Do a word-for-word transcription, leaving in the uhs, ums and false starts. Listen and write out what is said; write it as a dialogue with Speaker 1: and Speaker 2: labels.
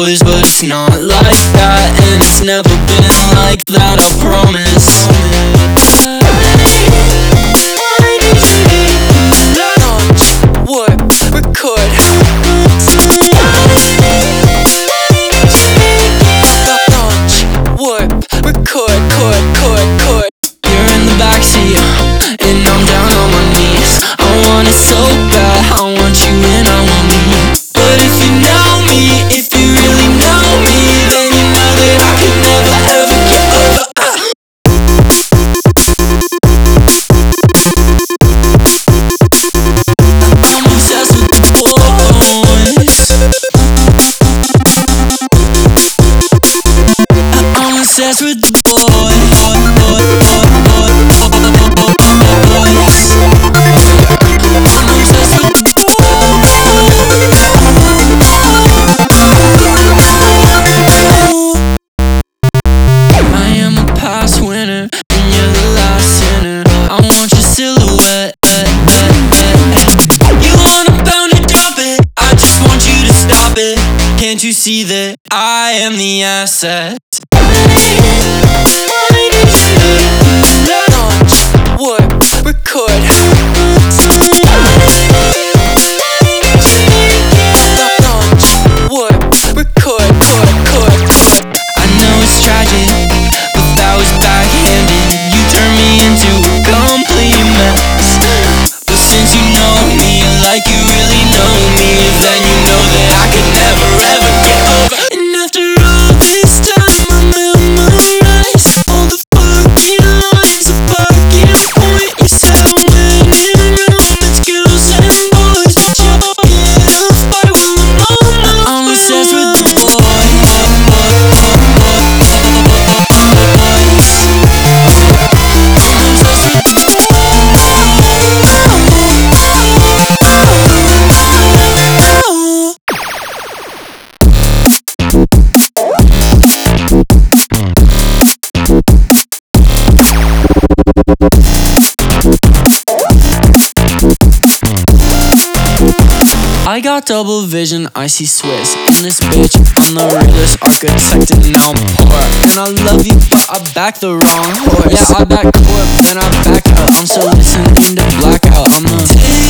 Speaker 1: boys, but it's not like that, and it's never been like that, I promise. Launch, warp, record. Launch, warp, record, cord, cord, cord. You're in the backseat, and I'm down on my knees. I want it so bad, I want you and I want me. But if you know me, if you really know me, then you know that I could never ever get over. I'm obsessed with the boys. I'm obsessed with the boys. Silhouette, you wanna pound it, drop it. I just want you to stop it. Can't you see that I am the asset? Launch, warp, record. Launch, warp, record, cord, cord, cord. I know it's tragic, but that was backhanded. You turned me into a complete mess. But since you know me like you really know me, then you know that I could never ever get over. And after all this time I memorize all the fucking lines, the fucking point you said when in room. It's girls and boys, but you get a fight when I'm on my way. I'm obsessed with the boys. I got double vision, I see Swiss in this bitch. I'm the realest architect and now I'm poor. And I love you, but I back the wrong horse. Yeah, I back corp, then I back out. I'm so listening to blackout. I'm a